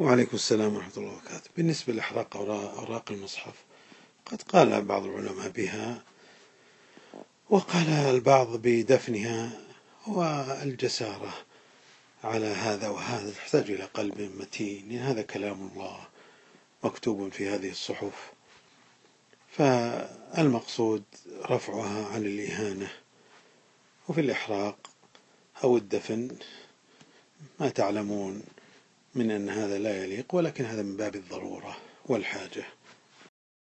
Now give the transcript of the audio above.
وعليكم السلام ورحمة الله وبركاته. بالنسبة لإحراق أوراق المصحف، قد قال بعض العلماء بها، وقال البعض بدفنها، والجسارة على هذا وهذا تحتاج إلى قلب متين، لأن هذا كلام الله مكتوب في هذه الصحف، فالمقصود رفعها عن الإهانة. وفي الإحراق أو الدفن ما تعلمون من أن هذا لا يليق، ولكن هذا من باب الضرورة والحاجة.